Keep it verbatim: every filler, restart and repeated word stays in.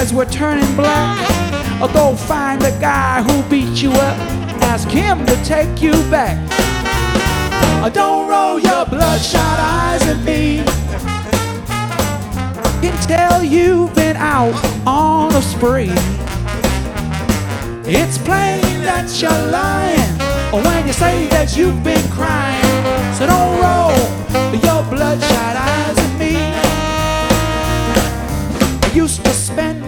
eyes were turning black. Or go find the guy who beat you up, ask him to take you back. Or don't roll your bloodshot eyes at me. Can tell you've been out on a spree. It's plain that you're lying when you say that you've been crying.